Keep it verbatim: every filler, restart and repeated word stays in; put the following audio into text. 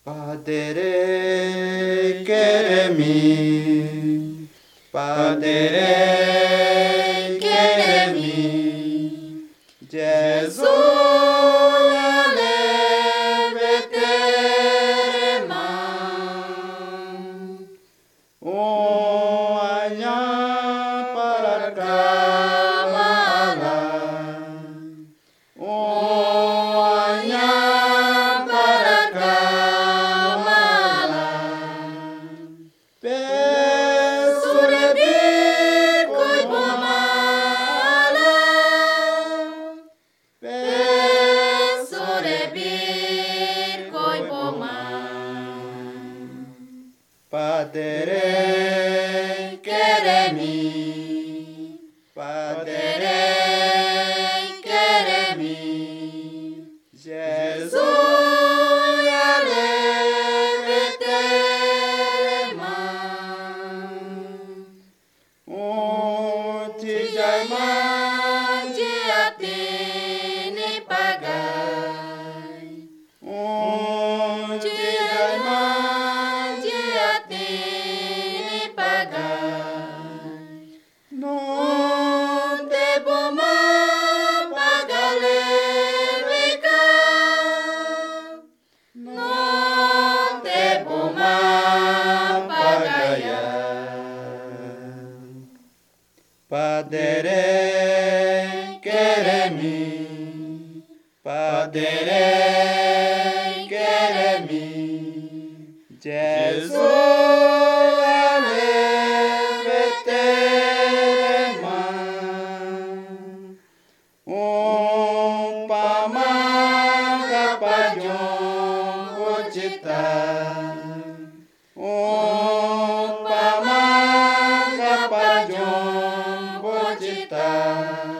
Padre queremi, Padre queremi, Gesù levetere man, o hanya para kamalan, o hanya para kamalan, pesurebi koi pomalan, pesurebi koi poman, Padre queremi, Padre queremi, Gesù levetere man, o ti jai manji atini pagai, o ti jai manji atini pagai, non devo mai pagare ricca, non devo mai pagare. Padre queremi, Padre queremi, Gesù levetere man, um pamaga pajon ucitan, um pamaga pajon ucitan.